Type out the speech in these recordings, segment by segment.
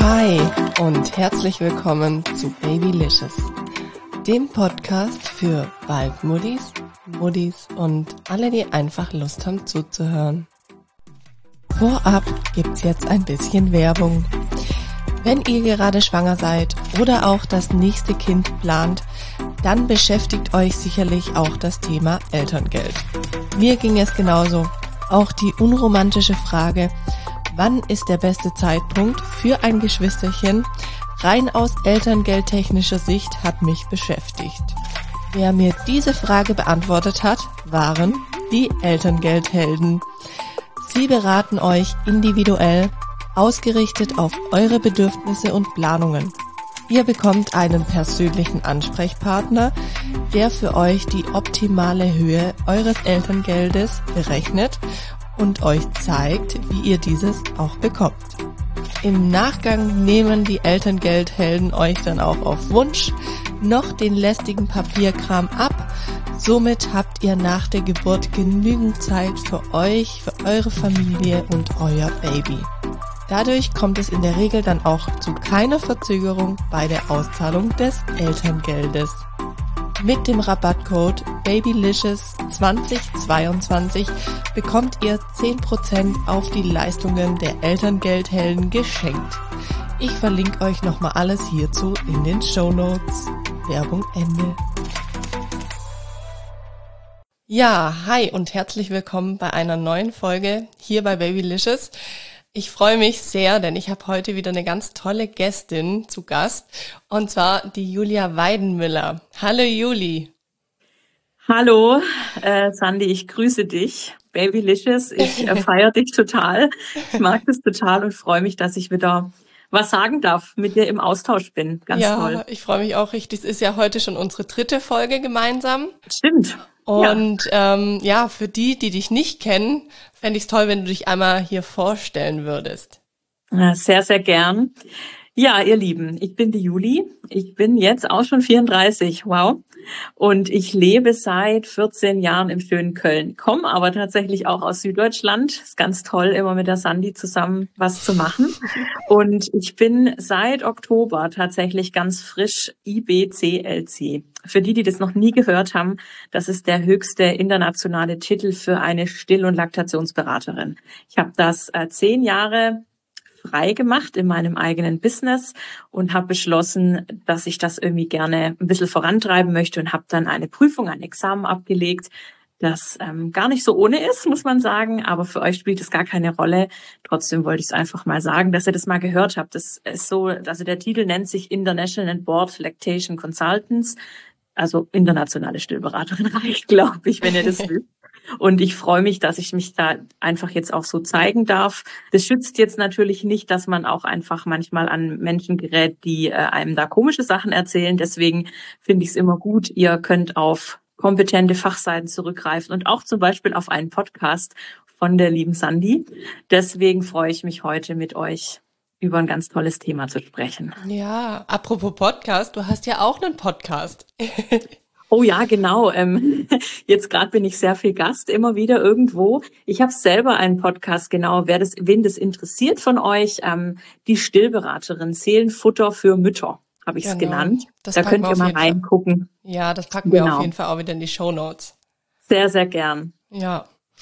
Hi und herzlich willkommen zu Babylicious, dem Podcast für Waldmuddis, Muddis und alle, die einfach Lust haben zuzuhören. Vorab gibt's jetzt ein bisschen Werbung. Wenn ihr gerade schwanger seid oder auch das nächste Kind plant, dann beschäftigt euch sicherlich auch das Thema Elterngeld. Mir ging es genauso. Auch die unromantische Frage, wann ist der beste Zeitpunkt für ein Geschwisterchen, rein aus elterngeldtechnischer Sicht, hat mich beschäftigt. Wer mir diese Frage beantwortet hat, waren die Elterngeldhelden. Sie beraten euch individuell, ausgerichtet auf eure Bedürfnisse und Planungen. Ihr bekommt einen persönlichen Ansprechpartner, der für euch die optimale Höhe eures Elterngeldes berechnet und euch zeigt, wie ihr dieses auch bekommt. Im Nachgang nehmen die Elterngeldhelden euch dann auch auf Wunsch noch den lästigen Papierkram ab. Somit habt ihr nach der Geburt genügend Zeit für euch, für eure Familie und euer Baby. Dadurch kommt es in der Regel dann auch zu keiner Verzögerung bei der Auszahlung des Elterngeldes. Mit dem Rabattcode Babylicious2022 bekommt ihr 10% auf die Leistungen der Elterngeldhelden geschenkt. Ich verlinke euch nochmal alles hierzu in den Shownotes. Werbung Ende. Ja, hi und herzlich willkommen bei einer neuen Folge hier bei Babylicious. Ich freue mich sehr, denn ich habe heute wieder eine ganz tolle Gästin zu Gast, und zwar die Julia Weidenmüller. Hallo Juli. Hallo, Sandy, ich grüße dich. Babylicious, ich feiere dich total. Ich mag das total und freue mich, dass ich wieder was sagen darf, mit dir im Austausch bin. Ganz toll. Ja, ich freue mich auch richtig. Es ist ja heute schon unsere 3. Folge gemeinsam. Stimmt. Und ja, für die dich nicht kennen, fände ich es toll, wenn du dich einmal hier vorstellen würdest. Sehr, sehr gern. Ja, ihr Lieben, ich bin die Juli. Ich bin jetzt auch schon 34. Wow. Und ich lebe seit 14 Jahren im schönen Köln. Komme aber tatsächlich auch aus Süddeutschland. Ist ganz toll, immer mit der Sandy zusammen was zu machen. Und ich bin seit Oktober tatsächlich ganz frisch IBCLC. Für die das noch nie gehört haben, das ist der höchste internationale Titel für eine Still- und Laktationsberaterin. Ich habe das 10 Jahre frei gemacht in meinem eigenen Business und habe beschlossen, dass ich das irgendwie gerne ein bisschen vorantreiben möchte und habe dann eine Prüfung, ein Examen abgelegt, das gar nicht so ohne ist, muss man sagen, aber für euch spielt es gar keine Rolle. Trotzdem wollte ich es einfach mal sagen, dass ihr das mal gehört habt. Das ist so, also der Titel nennt sich International Board Lactation Consultants, also internationale Stillberaterin reicht, glaube ich, wenn ihr das wisst. Und ich freue mich, dass ich mich da einfach jetzt auch so zeigen darf. Das schützt jetzt natürlich nicht, dass man auch einfach manchmal an Menschen gerät, die einem da komische Sachen erzählen. Deswegen finde ich es immer gut, ihr könnt auf kompetente Fachseiten zurückgreifen und auch zum Beispiel auf einen Podcast von der lieben Sandy. Deswegen freue ich mich heute mit euch über ein ganz tolles Thema zu sprechen. Ja, apropos Podcast, du hast ja auch einen Podcast. Oh ja, genau. Jetzt gerade bin ich sehr viel Gast, immer wieder irgendwo. Ich habe selber einen Podcast, genau. Wen das interessiert von euch, die Stillberaterin, Seelenfutter für Mütter, habe ich es genannt. Da könnt ihr mal reingucken. Ja, das packen wir auf jeden Fall auch wieder in die Shownotes. Sehr, sehr gern. Ja.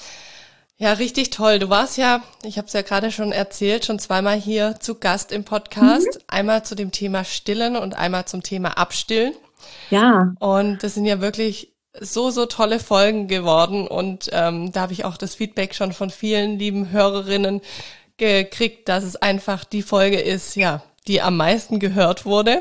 Ja, richtig toll. Du warst ja, ich habe es ja gerade schon erzählt, schon zweimal hier zu Gast im Podcast. Einmal zu dem Thema Stillen und einmal zum Thema Abstillen. Ja. Und das sind ja wirklich so tolle Folgen geworden. Und da habe ich auch das Feedback schon von vielen lieben Hörerinnen gekriegt, dass es einfach die Folge ist, ja, die am meisten gehört wurde.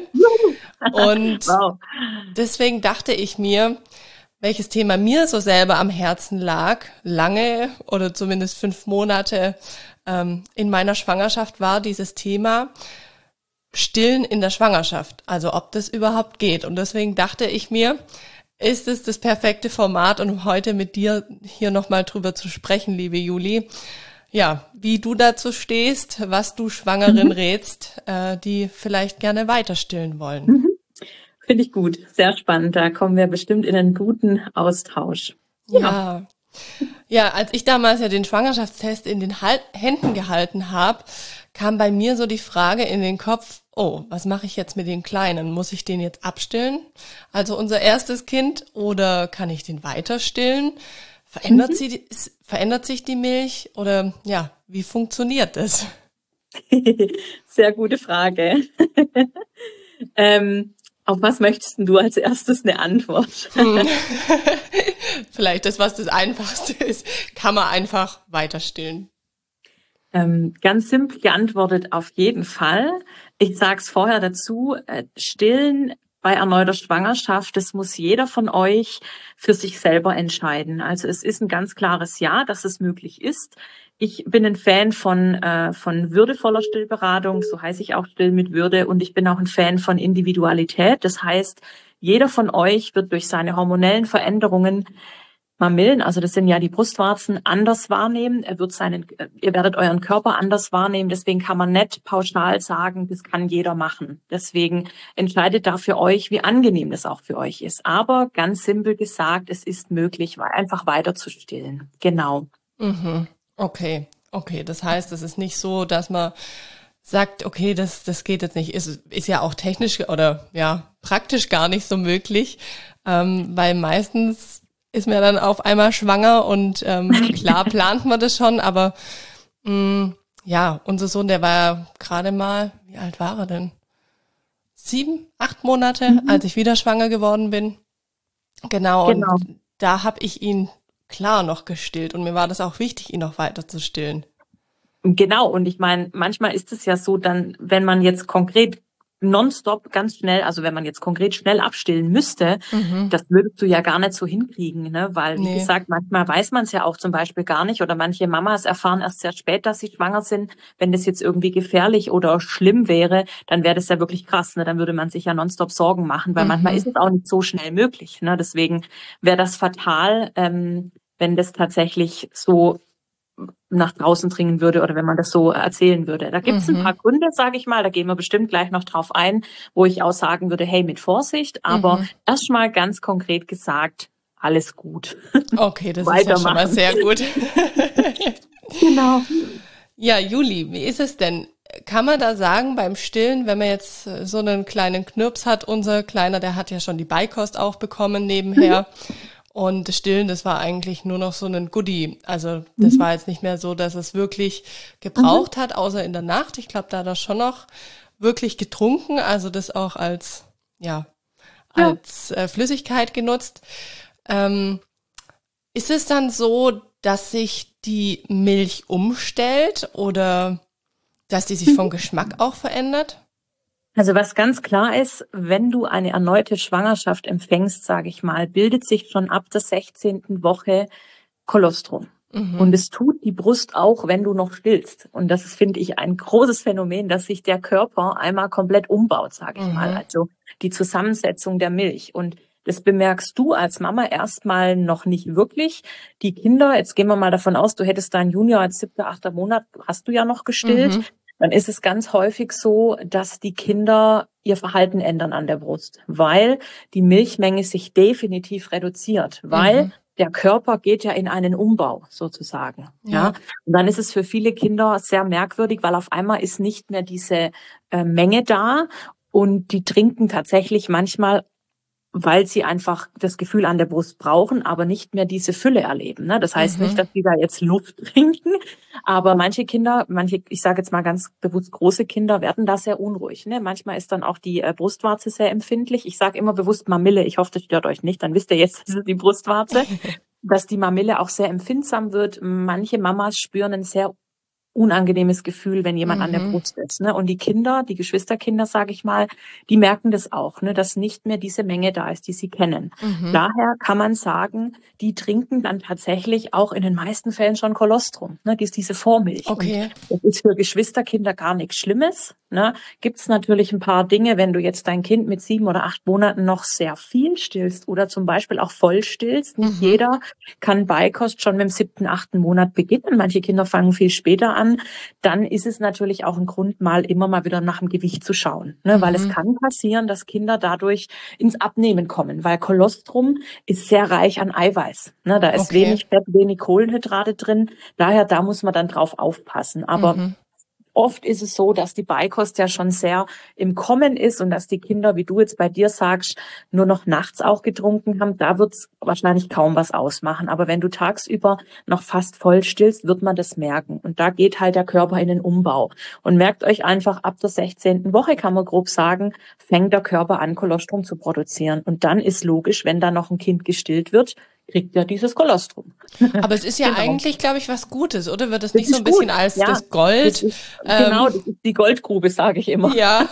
Und wow. Deswegen dachte ich mir, welches Thema mir so selber am Herzen lag, lange oder zumindest 5 Monate in meiner Schwangerschaft, war dieses Thema Stillen in der Schwangerschaft, also ob das überhaupt geht. Und deswegen dachte ich mir, ist es das perfekte Format, um heute mit dir hier nochmal drüber zu sprechen, liebe Juli. Ja, wie du dazu stehst, was du Schwangeren rätst, die vielleicht gerne weiter stillen wollen. Finde ich gut, sehr spannend. Da kommen wir bestimmt in einen guten Austausch. Ja. Ja, als ich damals ja den Schwangerschaftstest in den Händen gehalten habe, kam bei mir so die Frage in den Kopf, oh, was mache ich jetzt mit den Kleinen? Muss ich den jetzt abstillen? Also unser erstes Kind, oder kann ich den weiter stillen? Verändert sich die Milch oder ja, wie funktioniert das? Sehr gute Frage. Auf was möchtest denn du als erstes eine Antwort? Vielleicht das Einfachste ist, kann man einfach weiter stillen. Ganz simpel geantwortet, auf jeden Fall. Ich sage es vorher dazu, stillen bei erneuter Schwangerschaft, das muss jeder von euch für sich selber entscheiden. Also es ist ein ganz klares Ja, dass es möglich ist. Ich bin ein Fan von würdevoller Stillberatung, so heiße ich auch Still mit Würde, und ich bin auch ein Fan von Individualität. Das heißt, jeder von euch wird durch seine hormonellen Veränderungen Mamillen, also das sind ja die Brustwarzen, anders wahrnehmen. Ihr werdet euren Körper anders wahrnehmen. Deswegen kann man nicht pauschal sagen, das kann jeder machen. Deswegen entscheidet da für euch, wie angenehm das auch für euch ist. Aber ganz simpel gesagt, es ist möglich, einfach weiter zu stillen. Genau. Mhm. Okay. Das heißt, es ist nicht so, dass man sagt, okay, das geht jetzt nicht. Ist ja auch technisch oder ja praktisch gar nicht so möglich, weil meistens ist man dann auf einmal schwanger und klar plant man das schon, aber ja, unser Sohn, der war ja gerade mal, wie alt war er denn? 7, 8 Monate, als ich wieder schwanger geworden bin. Genau. Und da habe ich ihn klar noch gestillt und mir war das auch wichtig, ihn noch weiter zu stillen. Genau, und ich meine, manchmal ist es ja so, dann, wenn man jetzt konkret nonstop ganz schnell, also wenn man jetzt konkret schnell abstillen müsste, das würdest du ja gar nicht so hinkriegen, ne? Weil, wie gesagt, manchmal weiß man es ja auch zum Beispiel gar nicht, oder manche Mamas erfahren erst sehr spät, dass sie schwanger sind. Wenn das jetzt irgendwie gefährlich oder schlimm wäre, dann wäre das ja wirklich krass, ne? Dann würde man sich ja nonstop Sorgen machen, weil manchmal ist es auch nicht so schnell möglich, ne? Deswegen wäre das fatal, wenn das tatsächlich so nach draußen dringen würde oder wenn man das so erzählen würde. Da gibt es ein paar Gründe, sage ich mal, da gehen wir bestimmt gleich noch drauf ein, wo ich auch sagen würde, hey, mit Vorsicht, aber erstmal ganz konkret gesagt, alles gut. Okay, das ist ja schon mal sehr gut. Genau. Ja, Juli, wie ist es denn? Kann man da sagen, beim Stillen, wenn man jetzt so einen kleinen Knirps hat, unser Kleiner, der hat ja schon die Beikost auch bekommen nebenher, und das Stillen, das war eigentlich nur noch so ein Goodie. Also das war jetzt nicht mehr so, dass es wirklich gebraucht hat, außer in der Nacht. Ich glaube, da hat er schon noch wirklich getrunken, also das auch als Flüssigkeit genutzt. Ist es dann so, dass sich die Milch umstellt oder dass die sich vom Geschmack auch verändert? Also was ganz klar ist, wenn du eine erneute Schwangerschaft empfängst, sage ich mal, bildet sich schon ab der 16. Woche Kolostrum. Und es tut die Brust auch, wenn du noch stillst. Und das ist, finde ich, ein großes Phänomen, dass sich der Körper einmal komplett umbaut, sage ich mal. Also die Zusammensetzung der Milch. Und das bemerkst du als Mama erstmal noch nicht wirklich. Die Kinder, jetzt gehen wir mal davon aus, du hättest deinen Junior als 7., 8. Monat, hast du ja noch gestillt. Dann ist es ganz häufig so, dass die Kinder ihr Verhalten ändern an der Brust, weil die Milchmenge sich definitiv reduziert, weil der Körper geht ja in einen Umbau sozusagen. Ja. Und dann ist es für viele Kinder sehr merkwürdig, weil auf einmal ist nicht mehr diese Menge da und die trinken tatsächlich manchmal, weil sie einfach das Gefühl an der Brust brauchen, aber nicht mehr diese Fülle erleben. Ne? Das heißt nicht, dass die da jetzt Luft trinken, aber manche Kinder, ich sage jetzt mal ganz bewusst große Kinder, werden da sehr unruhig. Ne? Manchmal ist dann auch die Brustwarze sehr empfindlich. Ich sage immer bewusst Mamille, ich hoffe, das stört euch nicht, dann wisst ihr jetzt, das ist die Brustwarze, dass die Mamille auch sehr empfindsam wird. Manche Mamas spüren ein sehr unangenehmes Gefühl, wenn jemand an der Brust ist. Ne? Und die Kinder, die Geschwisterkinder, sage ich mal, die merken das auch, ne? Dass nicht mehr diese Menge da ist, die sie kennen. Daher kann man sagen, die trinken dann tatsächlich auch in den meisten Fällen schon Kolostrum, ne? Diese Vormilch. Okay. Und das ist für Geschwisterkinder gar nichts Schlimmes. Ne? Gibt es natürlich ein paar Dinge, wenn du jetzt dein Kind mit 7 oder 8 Monaten noch sehr viel stillst oder zum Beispiel auch voll stillst. Nicht jeder kann Beikost schon mit dem 7., 8. Monat beginnen. Manche Kinder fangen viel später an. Dann ist es natürlich auch ein Grund, immer mal wieder nach dem Gewicht zu schauen. Ne? Weil es kann passieren, dass Kinder dadurch ins Abnehmen kommen, weil Kolostrum ist sehr reich an Eiweiß. Ne? Da ist wenig Fett, wenig Kohlenhydrate drin. Daher, da muss man dann drauf aufpassen. Aber oft ist es so, dass die Beikost ja schon sehr im Kommen ist und dass die Kinder, wie du jetzt bei dir sagst, nur noch nachts auch getrunken haben. Da wird es wahrscheinlich kaum was ausmachen. Aber wenn du tagsüber noch fast voll stillst, wird man das merken. Und da geht halt der Körper in den Umbau. Und merkt euch einfach, ab der 16. Woche, kann man grob sagen, fängt der Körper an, Kolostrum zu produzieren. Und dann ist logisch, wenn da noch ein Kind gestillt wird, kriegt er dieses Kolostrum. Aber es ist ja Genau. eigentlich, glaube ich, was Gutes, oder? Wird das Das nicht so ein ist bisschen gut. als Ja, das Gold? das ist, genau, das ist die Goldgrube, sage ich immer. Ja.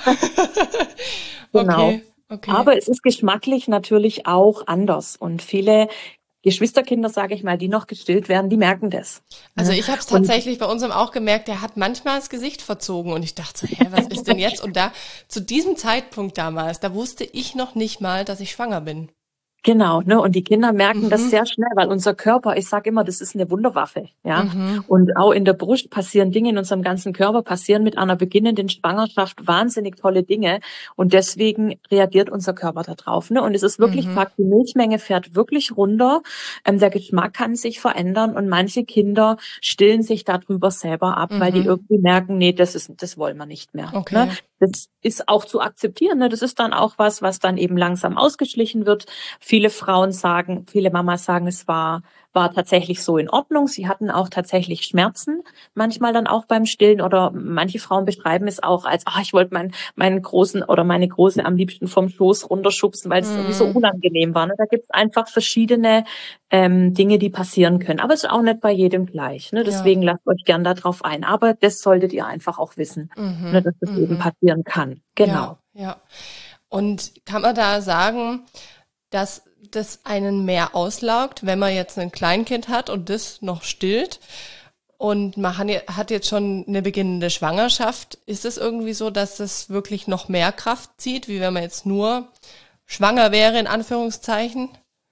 Genau. Okay. Aber es ist geschmacklich natürlich auch anders. Und viele Geschwisterkinder, sage ich mal, die noch gestillt werden, die merken das. Also ich habe es tatsächlich bei unserem auch gemerkt, der hat manchmal das Gesicht verzogen und ich dachte so, hä, was ist denn jetzt? Und da, zu diesem Zeitpunkt damals, da wusste ich noch nicht mal, dass ich schwanger bin. Genau, ne? Und die Kinder merken das sehr schnell, weil unser Körper, ich sage immer, das ist eine Wunderwaffe, ja. Und auch in der Brust passieren Dinge, in unserem ganzen Körper passieren mit einer beginnenden Schwangerschaft wahnsinnig tolle Dinge. Und deswegen reagiert unser Körper da drauf, ne? Und es ist wirklich Fakt, die Milchmenge fährt wirklich runter. Der Geschmack kann sich verändern und manche Kinder stillen sich darüber selber ab, weil die irgendwie merken, nee, das wollen wir nicht mehr. Okay. Ne? Das ist auch zu akzeptieren, ne? Das ist dann auch was dann eben langsam ausgeschlichen wird. Viele Frauen sagen, viele Mamas sagen, es war tatsächlich so in Ordnung. Sie hatten auch tatsächlich Schmerzen, manchmal dann auch beim Stillen, oder manche Frauen beschreiben es auch als, ich wollte meinen Großen oder meine Große am liebsten vom Schoß runterschubsen, weil es irgendwie so unangenehm war. Ne? Da gibt es einfach verschiedene Dinge, die passieren können. Aber es ist auch nicht bei jedem gleich. Ne? Deswegen lasst euch gern darauf ein. Aber das solltet ihr einfach auch wissen, ne, dass das eben passieren kann. Genau. Ja. Und kann man da sagen, dass das einen mehr auslaugt, wenn man jetzt ein Kleinkind hat und das noch stillt und man hat jetzt schon eine beginnende Schwangerschaft? Ist es irgendwie so, dass das wirklich noch mehr Kraft zieht, wie wenn man jetzt nur schwanger wäre, in Anführungszeichen?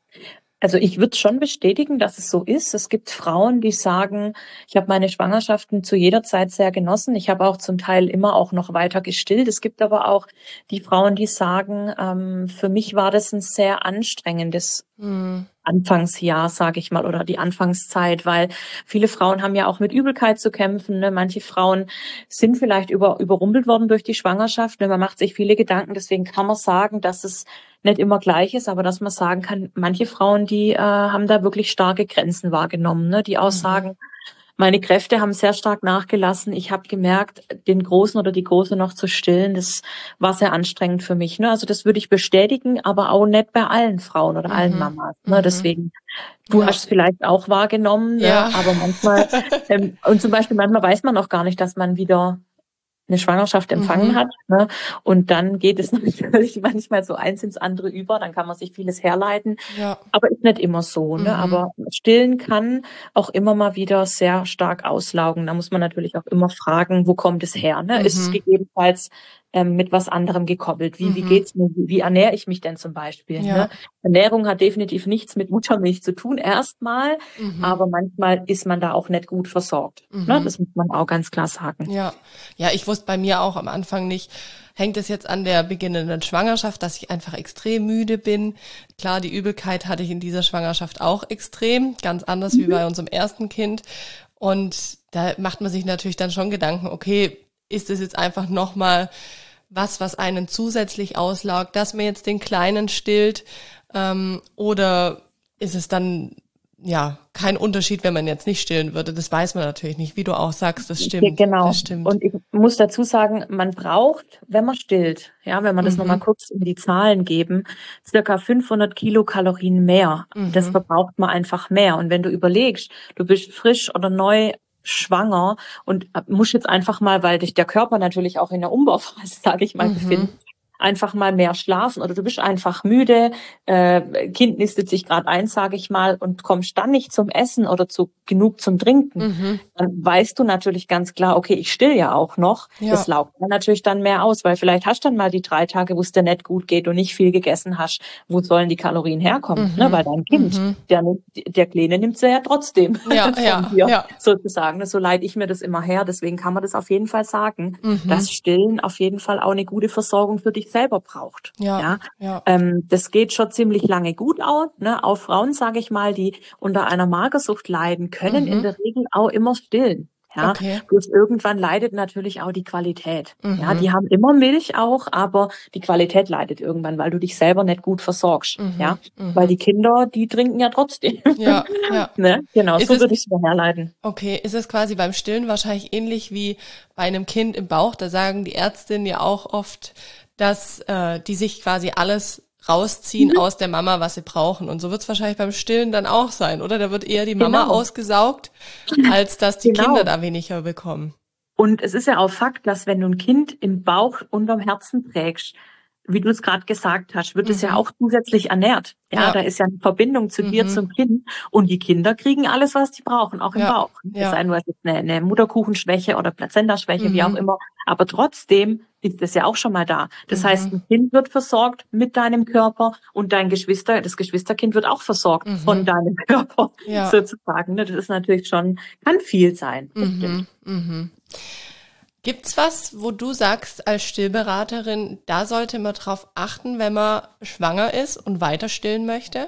Also ich würde schon bestätigen, dass es so ist. Es gibt Frauen, die sagen, ich habe meine Schwangerschaften zu jeder Zeit sehr genossen. Ich habe auch zum Teil immer auch noch weiter gestillt. Es gibt aber auch die Frauen, die sagen, für mich war das ein sehr anstrengendes Anfangsjahr, sage ich mal, oder die Anfangszeit, weil viele Frauen haben ja auch mit Übelkeit zu kämpfen. Ne? Manche Frauen sind vielleicht überrumpelt worden durch die Schwangerschaft. Ne? Man macht sich viele Gedanken. Deswegen kann man sagen, dass es nicht immer gleich ist, aber dass man sagen kann, manche Frauen, die haben da wirklich starke Grenzen wahrgenommen, ne? Die auch sagen, meine Kräfte haben sehr stark nachgelassen. Ich habe gemerkt, den Großen oder die Große noch zu stillen, das war sehr anstrengend für mich. Ne? Also das würde ich bestätigen, aber auch nicht bei allen Frauen oder allen Mamas. Ne? Deswegen, du hast es vielleicht auch wahrgenommen, Ja. ne? Aber manchmal, und zum Beispiel manchmal weiß man auch gar nicht, dass man wieder eine Schwangerschaft empfangen hat, ne? Und dann geht es natürlich manchmal so eins ins andere über, dann kann man sich vieles herleiten, aber ist nicht immer so, ne? Aber Stillen kann auch immer mal wieder sehr stark auslaugen. Da muss man natürlich auch immer fragen, wo kommt es her, ne? Ist es gegebenenfalls mit was anderem gekoppelt? Wie geht's mir? Wie ernähre ich mich denn zum Beispiel? Ne? Ernährung hat definitiv nichts mit Muttermilch zu tun, erstmal, aber manchmal ist man da auch nicht gut versorgt. Ne? Das muss man auch ganz klar sagen. Ja, ich wusste bei mir auch am Anfang nicht, hängt es jetzt an der beginnenden Schwangerschaft, dass ich einfach extrem müde bin. Klar, die Übelkeit hatte ich in dieser Schwangerschaft auch extrem, ganz anders wie bei unserem ersten Kind. Und da macht man sich natürlich dann schon Gedanken, okay, ist es jetzt einfach nochmal was einen zusätzlich auslaugt, dass man jetzt den Kleinen stillt, oder ist es dann kein Unterschied, wenn man jetzt nicht stillen würde? Das weiß man natürlich nicht, wie du auch sagst, das stimmt. Genau. Das stimmt. Und ich muss dazu sagen, man braucht, wenn man stillt, wenn man das nochmal kurz in die Zahlen geben, circa 500 Kilokalorien mehr. Das verbraucht man einfach mehr. Und wenn du überlegst, du bist frisch oder neu schwanger und musst jetzt einfach mal, weil dich der Körper natürlich auch in der Umbauphase, sage ich mal, befindet, einfach mal mehr schlafen oder du bist einfach müde, Kind nistet sich gerade ein, sage ich mal, und kommst dann nicht zum Essen oder genug zum Trinken, dann weißt du natürlich ganz klar, okay, ich still ja auch noch. Das laugt dann natürlich dann mehr aus, weil vielleicht hast du dann mal die 3 Tage, wo es dir nicht gut geht und nicht viel gegessen hast. Wo sollen die Kalorien herkommen? Ne? Weil dein Kind, der Kleine nimmt sie ja trotzdem von dir, sozusagen. So leite ich mir das immer her. Deswegen kann man das auf jeden Fall sagen, dass Stillen auf jeden Fall auch eine gute Versorgung für dich selber braucht. Das geht schon ziemlich lange gut aus. Ne? Auch Frauen, sage ich mal, die unter einer Magersucht leiden, können in der Regel auch immer stillen. Ja, Okay. bloß irgendwann leidet natürlich auch die Qualität. Ja, Mhm. die haben immer Milch auch, aber die Qualität leidet irgendwann, weil du dich selber nicht gut versorgst. Mhm. Ja, weil Mhm. die Kinder, die trinken ja trotzdem. Ja, ja. Ne? Genau, Ist so es, würde ich es mir herleiten. okay, ist es quasi beim Stillen wahrscheinlich ähnlich wie bei einem Kind im Bauch? Da sagen die Ärztinnen ja auch oft, dass die sich quasi alles rausziehen Mhm. aus der Mama, was sie brauchen. Und so wird es wahrscheinlich beim Stillen dann auch sein, oder? Da wird eher die Mama Genau, ausgesaugt, als dass die Kinder genau. da weniger bekommen. Und es ist ja auch Fakt, dass wenn du ein Kind im Bauch unterm Herzen trägst, wie du es gerade gesagt hast, wird es ja Mhm. auch zusätzlich ernährt. Ja, da Ja. ist ja eine Verbindung zu dir, Mhm. zum Kind. Und die Kinder kriegen alles, was sie brauchen, auch im Ja. Bauch. Es sei Ja. denn, du hast jetzt eine Mutterkuchenschwäche oder Plazentaschwäche, wie auch Mhm. immer. Aber trotzdem ist es ja auch schon mal da. Das heißt, Mhm. ein Kind wird versorgt mit deinem Körper und das Geschwisterkind wird auch versorgt von Mhm. deinem Körper, Ja. sozusagen. Das ist natürlich schon, kann viel sein. Das stimmt. Mhm. Mhm. Gibt's was, wo du sagst als Stillberaterin, da sollte man drauf achten, wenn man schwanger ist und weiter stillen möchte?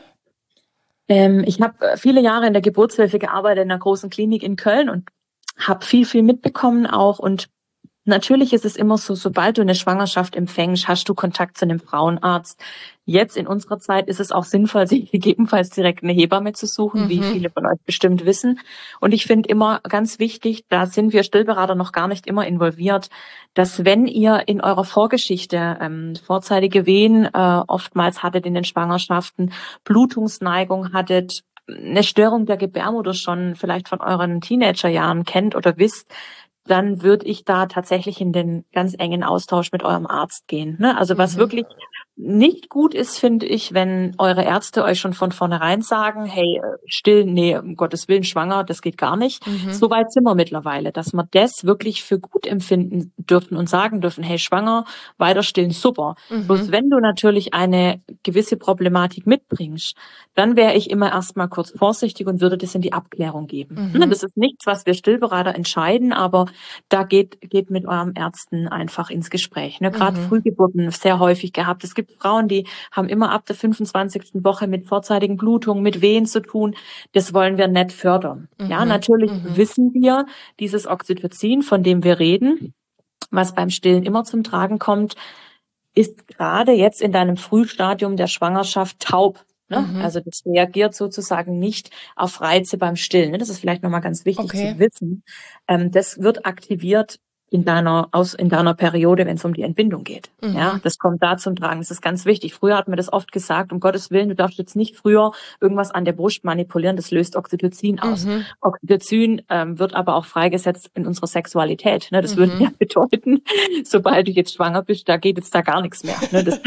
Ich habe viele Jahre in der Geburtshilfe gearbeitet, in einer großen Klinik in Köln und habe viel mitbekommen auch. Und natürlich ist es immer so, sobald du eine Schwangerschaft empfängst, hast du Kontakt zu einem Frauenarzt. Jetzt in unserer Zeit ist es auch sinnvoll, sich gegebenenfalls direkt eine Hebamme zu suchen, wie Mhm. viele von euch bestimmt wissen. Und ich finde immer ganz wichtig, da sind wir Stillberater noch gar nicht immer involviert, dass wenn ihr in eurer Vorgeschichte vorzeitige Wehen oftmals hattet in den Schwangerschaften, Blutungsneigung hattet, eine Störung der Gebärmutter schon vielleicht von euren Teenagerjahren kennt oder wisst, dann würde ich da tatsächlich in den ganz engen Austausch mit eurem Arzt gehen. Ne? Also was Mhm. wirklich nicht gut ist, finde ich, wenn eure Ärzte euch schon von vornherein sagen, hey, still, nee, um Gottes Willen, schwanger, das geht gar nicht. Mhm. So weit sind wir mittlerweile, dass wir das wirklich für gut empfinden dürfen und sagen dürfen, hey, schwanger, weiter stillen, super. Mhm. Bloß wenn du natürlich eine gewisse Problematik mitbringst, dann wäre ich immer erstmal kurz vorsichtig und würde das in die Abklärung geben. Ne, Mhm. das ist nichts, was wir Stillberater entscheiden, aber da geht mit eurem Ärzten einfach ins Gespräch. Ne? Gerade Mhm. Frühgeburten sehr häufig gehabt. Es gibt Frauen, die haben immer ab der 25. Woche mit vorzeitigen Blutungen, mit Wehen zu tun. Das wollen wir nicht fördern. Ja, Mhm. natürlich Mhm. wissen wir, dieses Oxytocin, von dem wir reden, was beim Stillen immer zum Tragen kommt, ist gerade jetzt in deinem Frühstadium der Schwangerschaft taub. Ne? Mhm. Also das reagiert sozusagen nicht auf Reize beim Stillen. Ne? Das ist vielleicht nochmal ganz wichtig Okay. zu wissen. Das wird aktiviert in deiner Periode, wenn es um die Entbindung geht. Ja, Mhm. das kommt da zum Tragen. Das ist ganz wichtig. Früher hat man das oft gesagt, um Gottes Willen, du darfst jetzt nicht früher irgendwas an der Brust manipulieren, das löst Oxytocin aus. Mhm. Oxytocin wird aber auch freigesetzt in unserer Sexualität. Ne? Das würde Mhm. ja bedeuten, sobald du jetzt schwanger bist, da geht jetzt da gar nichts mehr. Ne? Das,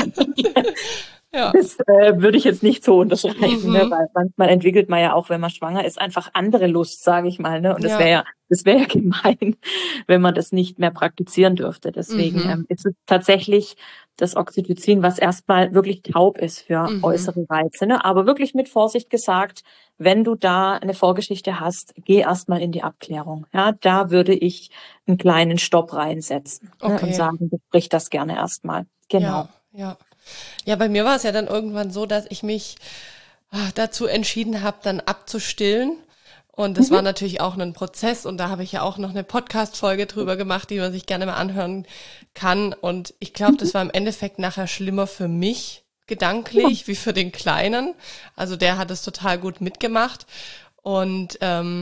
Ja. das würde ich jetzt nicht so unterschreiben, ne? Mhm. Weil manchmal entwickelt man ja auch, wenn man schwanger ist, einfach andere Lust, sage ich mal. Ne? Und Ja. das wäre ja gemein, wenn man das nicht mehr praktizieren dürfte. Deswegen Mhm. ist es tatsächlich das Oxytocin, was erstmal wirklich taub ist für Mhm. äußere Reize. Ne? Aber wirklich mit Vorsicht gesagt, wenn du da eine Vorgeschichte hast, geh erstmal in die Abklärung. Ja, da würde ich einen kleinen Stopp reinsetzen, ne? Und Okay. sagen, besprich das gerne erstmal. Ja. Genau. Ja. Ja, bei mir war es ja dann irgendwann so, dass ich mich dazu entschieden habe, dann abzustillen. Und das war Mhm. natürlich auch ein Prozess und da habe ich ja auch noch eine Podcast-Folge drüber gemacht, die man sich gerne mal anhören kann. Und ich glaube, das war im Endeffekt nachher schlimmer für mich Ja. gedanklich wie für den Kleinen. Also der hat es total gut mitgemacht. Und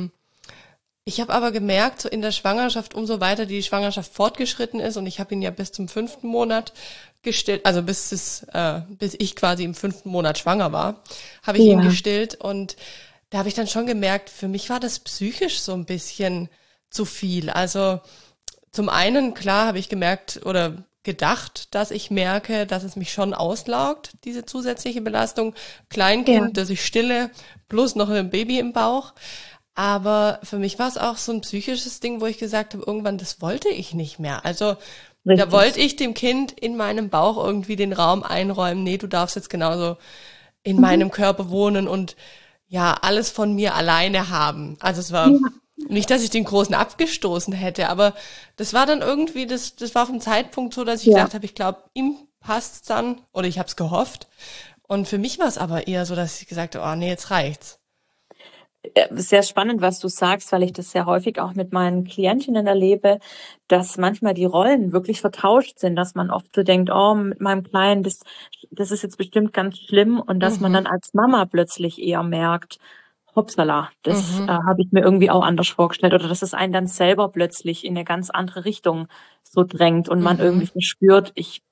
ich habe aber gemerkt, so in der Schwangerschaft, umso weiter die Schwangerschaft fortgeschritten ist, und ich habe ihn ja bis zum 5. Monat gestillt, also bis ich quasi im 5. Monat schwanger war, habe ich ihn Ja. gestillt, und da habe ich dann schon gemerkt, für mich war das psychisch so ein bisschen zu viel. Also zum einen, klar, habe ich gemerkt oder gedacht, dass ich merke, dass es mich schon auslaugt, diese zusätzliche Belastung. Ja. Kleinkind, das ich stille, plus noch ein Baby im Bauch. Aber für mich war es auch so ein psychisches Ding, wo ich gesagt habe, irgendwann, das wollte ich nicht mehr. Also da Richtig. wollte ich dem Kind in meinem Bauch irgendwie den Raum einräumen. Nee, du darfst jetzt genauso in Mhm. meinem Körper wohnen und ja, alles von mir alleine haben. Also es war Ja. nicht, dass ich den Großen abgestoßen hätte, aber das war dann irgendwie, das war vom Zeitpunkt so, dass ich Ja. gedacht habe, ich glaube, ihm passt's dann, oder ich habe es gehofft. Und für mich war es aber eher so, dass ich gesagt habe, oh nee, jetzt reicht's. Sehr spannend, was du sagst, weil ich das sehr häufig auch mit meinen Klientinnen erlebe, dass manchmal die Rollen wirklich vertauscht sind, dass man oft so denkt, oh, mit meinem Kleinen, das ist jetzt bestimmt ganz schlimm und dass man dann als Mama plötzlich eher merkt, hoppsala, das habe ich mir irgendwie auch anders vorgestellt oder dass es einen dann selber plötzlich in eine ganz andere Richtung so drängt und man irgendwie verspürt,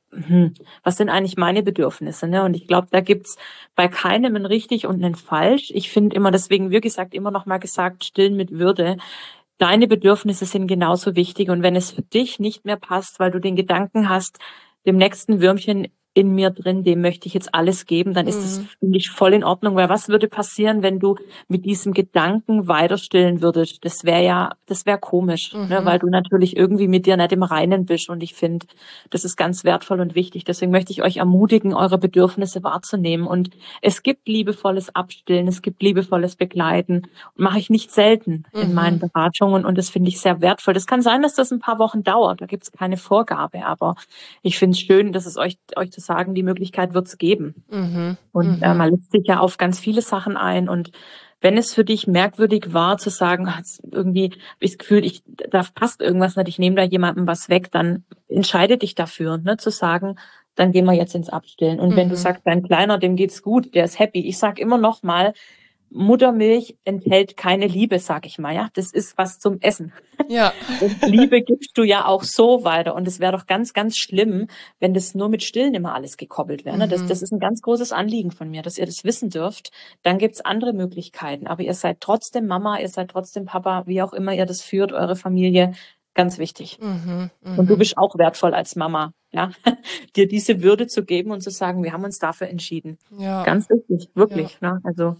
was sind eigentlich meine Bedürfnisse, ne? Und ich glaube, da gibt's bei keinem ein richtig und ein falsch. Ich finde immer, deswegen, wie gesagt, immer noch mal gesagt, stillen mit Würde. Deine Bedürfnisse sind genauso wichtig. Und wenn es für dich nicht mehr passt, weil du den Gedanken hast, dem nächsten Würmchen in mir drin, dem möchte ich jetzt alles geben, dann ist das, finde ich, voll in Ordnung. Weil was würde passieren, wenn du mit diesem Gedanken weiter stillen würdest? Das wäre komisch, ne? Weil du natürlich irgendwie mit dir nicht im Reinen bist. Und ich finde, das ist ganz wertvoll und wichtig. Deswegen möchte ich euch ermutigen, eure Bedürfnisse wahrzunehmen. Und es gibt liebevolles Abstillen, es gibt liebevolles Begleiten. Mache ich nicht selten in meinen Beratungen und das finde ich sehr wertvoll. Das kann sein, dass das ein paar Wochen dauert. Da gibt es keine Vorgabe, aber ich finde es schön, dass es euch zu sagen, die Möglichkeit wird es geben. Und man lässt sich ja auf ganz viele Sachen ein und wenn es für dich merkwürdig war, zu sagen, irgendwie habe ich das Gefühl, da passt irgendwas nicht, ich nehme da jemandem was weg, dann entscheide dich dafür, ne, zu sagen, dann gehen wir jetzt ins Abstillen. Und wenn du sagst, dein Kleiner, dem geht's gut, der ist happy. Ich sage immer noch mal, Muttermilch enthält keine Liebe, sag ich mal, ja. Das ist was zum Essen. Ja. Und Liebe gibst du ja auch so weiter. Und es wäre doch ganz, ganz schlimm, wenn das nur mit Stillen immer alles gekoppelt wäre. Ne? Das ist ein ganz großes Anliegen von mir, dass ihr das wissen dürft. Dann gibt's andere Möglichkeiten. Aber ihr seid trotzdem Mama, ihr seid trotzdem Papa, wie auch immer ihr das führt, eure Familie. Ganz wichtig. Und du bist auch wertvoll als Mama, ja, dir diese Würde zu geben und zu sagen, wir haben uns dafür entschieden. Ja. Ganz wichtig, wirklich. Ja. Ne? Also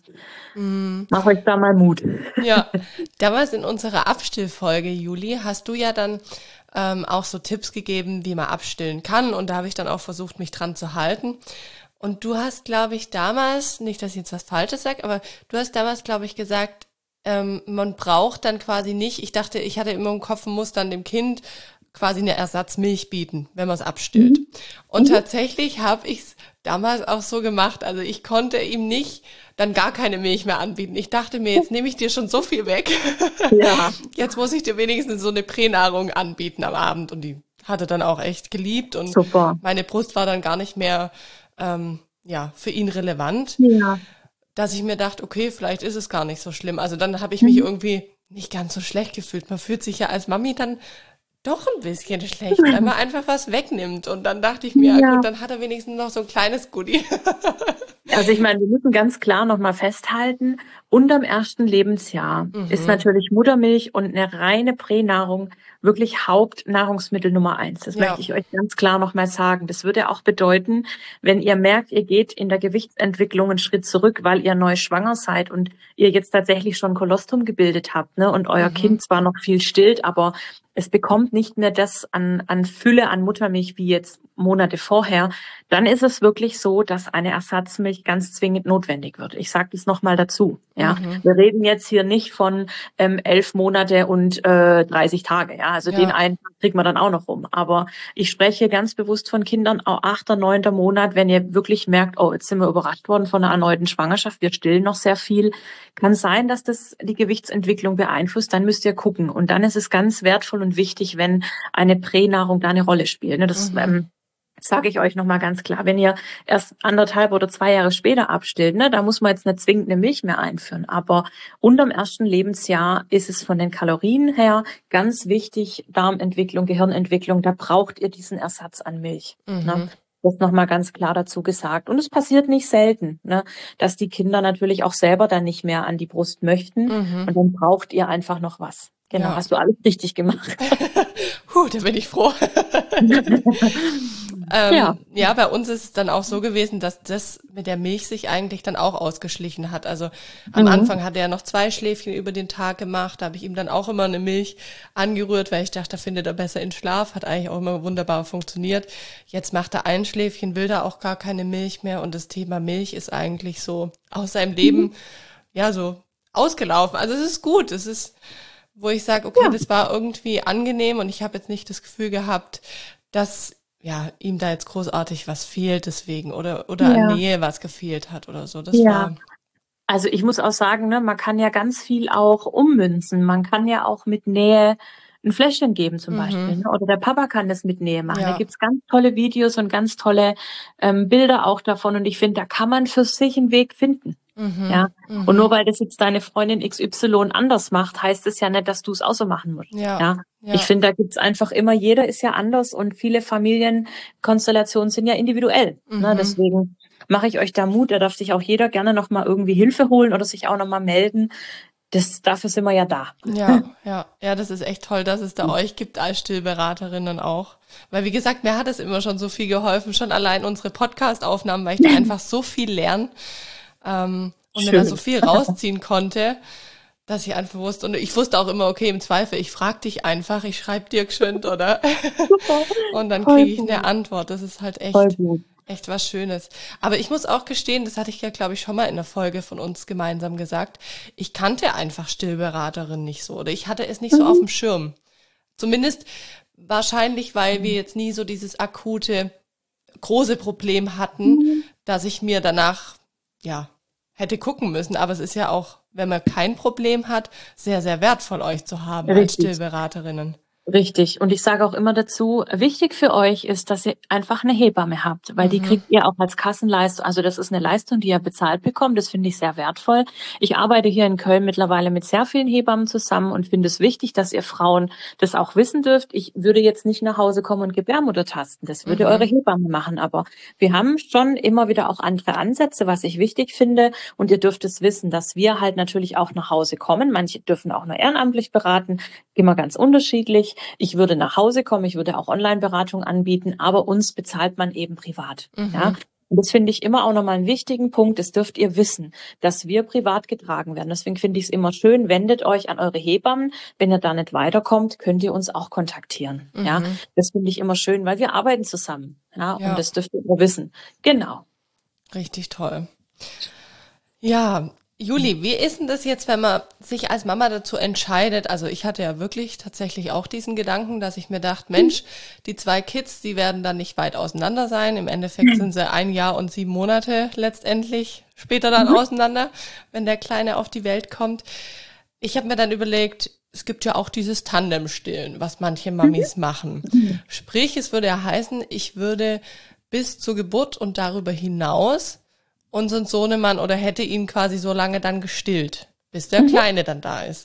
mach euch da mal Mut. Ja, damals in unserer Abstillfolge, Juli, hast du ja dann auch so Tipps gegeben, wie man abstillen kann. Und da habe ich dann auch versucht, mich dran zu halten. Und du hast, glaube ich, damals, nicht, dass ich jetzt was Falsches sage, aber du hast damals, glaube ich, gesagt, man braucht dann quasi nicht, ich hatte immer im Kopf, man muss dann dem Kind quasi eine Ersatzmilch bieten, wenn man es abstillt. Und tatsächlich habe ich es damals auch so gemacht, also ich konnte ihm nicht dann gar keine Milch mehr anbieten. Ich dachte mir, jetzt nehme ich dir schon so viel weg. Ja. Jetzt muss ich dir wenigstens so eine Pränahrung anbieten am Abend. Und die hatte dann auch echt geliebt und Super. Meine Brust war dann gar nicht mehr für ihn relevant. Ja. Dass ich mir dachte, okay, vielleicht ist es gar nicht so schlimm. Also dann habe ich mich irgendwie nicht ganz so schlecht gefühlt. Man fühlt sich ja als Mami dann doch ein bisschen schlecht, wenn man einfach was wegnimmt. Und dann dachte ich mir, gut, dann hat er wenigstens noch so ein kleines Goodie. Also ich meine, wir müssen ganz klar nochmal festhalten, unterm ersten Lebensjahr ist natürlich Muttermilch und eine reine Pränahrung wirklich Hauptnahrungsmittel Nummer 1. Das möchte ich euch ganz klar nochmal sagen. Das würde auch bedeuten, wenn ihr merkt, ihr geht in der Gewichtsentwicklung einen Schritt zurück, weil ihr neu schwanger seid und ihr jetzt tatsächlich schon Kolostrum gebildet habt, ne, und euer Kind zwar noch viel stillt, aber es bekommt nicht mehr das an Fülle an Muttermilch wie jetzt Monate vorher, dann ist es wirklich so, dass eine Ersatzmilch ganz zwingend notwendig wird. Ich sage das nochmal dazu. Ja, wir reden jetzt hier nicht von 11 Monate und 30 Tage. Ja, also den einen kriegt man dann auch noch rum. Aber ich spreche ganz bewusst von Kindern, auch 8., 9. Monat, wenn ihr wirklich merkt, oh, jetzt sind wir überrascht worden von einer erneuten Schwangerschaft, wir stillen noch sehr viel, kann sein, dass das die Gewichtsentwicklung beeinflusst, dann müsst ihr gucken. Und dann ist es ganz wertvoll und wichtig, wenn eine Pränahrung da eine Rolle spielt. Ne, das sage ich euch nochmal ganz klar. Wenn ihr erst 1,5 oder 2 Jahre später abstillt, ne, da muss man jetzt nicht zwingend eine Milch mehr einführen. Aber unterm ersten Lebensjahr ist es von den Kalorien her ganz wichtig, Darmentwicklung, Gehirnentwicklung, da braucht ihr diesen Ersatz an Milch. Ne? Das nochmal ganz klar dazu gesagt. Und es passiert nicht selten, ne, dass die Kinder natürlich auch selber dann nicht mehr an die Brust möchten. Und dann braucht ihr einfach noch was. Genau, hast du alles richtig gemacht. Da bin ich froh. Bei uns ist es dann auch so gewesen, dass das mit der Milch sich eigentlich dann auch ausgeschlichen hat. Also am Anfang hat er noch 2 Schläfchen über den Tag gemacht. Da habe ich ihm dann auch immer eine Milch angerührt, weil ich dachte, da findet er besser in Schlaf. Hat eigentlich auch immer wunderbar funktioniert. Jetzt macht er ein Schläfchen, will da auch gar keine Milch mehr. Und das Thema Milch ist eigentlich so aus seinem Leben so ausgelaufen. Also es ist gut. Es ist, wo ich sage, okay, das war irgendwie angenehm und ich habe jetzt nicht das Gefühl gehabt, dass ihm da jetzt großartig was fehlt deswegen oder an Nähe was gefehlt hat oder so. Das war Also ich muss auch sagen, ne, man kann ja ganz viel auch ummünzen. Man kann ja auch mit Nähe ein Fläschchen geben zum Beispiel. Ne? Oder der Papa kann das mit Nähe machen. Da gibt's ganz tolle Videos und ganz tolle Bilder auch davon. Und ich finde, da kann man für sich einen Weg finden. Ja. Und nur weil das jetzt deine Freundin XY anders macht, heißt es ja nicht, dass du es auch so machen musst. Ja. Ich finde, da gibt's einfach immer, jeder ist ja anders und viele Familienkonstellationen sind ja individuell. Ne? Deswegen mache ich euch da Mut. Da darf sich auch jeder gerne nochmal irgendwie Hilfe holen oder sich auch nochmal melden. Dafür sind wir ja da. Ja, das ist echt toll, dass es da euch gibt als Stillberaterinnen auch. Weil, wie gesagt, mir hat es immer schon so viel geholfen, schon allein unsere Podcast-Aufnahmen, weil ich da einfach so viel lerne und mir da so viel rausziehen konnte, dass ich einfach wusste, und ich wusste auch immer, okay, im Zweifel, ich frage dich einfach, ich schreibe dir geschwind, oder? Und dann kriege ich eine Antwort. Das ist halt echt was Schönes. Aber ich muss auch gestehen, das hatte ich ja, glaube ich, schon mal in einer Folge von uns gemeinsam gesagt, ich kannte einfach Stillberaterin nicht so, oder ich hatte es nicht so auf dem Schirm. Zumindest wahrscheinlich, weil wir jetzt nie so dieses akute, große Problem hatten, dass ich mir danach, hätte gucken müssen. Aber es ist ja auch, wenn man kein Problem hat, sehr, sehr wertvoll, euch zu haben als Stillberaterinnen. Richtig. Und ich sage auch immer dazu, wichtig für euch ist, dass ihr einfach eine Hebamme habt, weil die kriegt ihr auch als Kassenleistung. Also das ist eine Leistung, die ihr bezahlt bekommt. Das finde ich sehr wertvoll. Ich arbeite hier in Köln mittlerweile mit sehr vielen Hebammen zusammen und finde es wichtig, dass ihr Frauen das auch wissen dürft. Ich würde jetzt nicht nach Hause kommen und Gebärmutter tasten. Das würde eure Hebamme machen. Aber wir haben schon immer wieder auch andere Ansätze, was ich wichtig finde. Und ihr dürft es wissen, dass wir halt natürlich auch nach Hause kommen. Manche dürfen auch nur ehrenamtlich beraten. Immer ganz unterschiedlich. Ich würde nach Hause kommen, ich würde auch Online-Beratung anbieten, aber uns bezahlt man eben privat. Ja? Und das finde ich immer auch nochmal einen wichtigen Punkt. Das dürft ihr wissen, dass wir privat getragen werden. Deswegen finde ich es immer schön, wendet euch an eure Hebammen. Wenn ihr da nicht weiterkommt, könnt ihr uns auch kontaktieren. Ja? Das finde ich immer schön, weil wir arbeiten zusammen. Ja? Und das dürft ihr immer wissen. Genau. Richtig toll. Ja, Juli, wie ist denn das jetzt, wenn man sich als Mama dazu entscheidet? Also ich hatte ja wirklich tatsächlich auch diesen Gedanken, dass ich mir dachte, Mensch, die 2 Kids, die werden dann nicht weit auseinander sein. Im Endeffekt sind sie 1 Jahr und 7 Monate letztendlich später dann auseinander, wenn der Kleine auf die Welt kommt. Ich habe mir dann überlegt, es gibt ja auch dieses Tandem-Stillen, was manche Mamis machen. Sprich, es würde ja heißen, ich würde bis zur Geburt und darüber hinaus unseren Sohnemann oder hätte ihn quasi so lange dann gestillt, bis der Kleine dann da ist.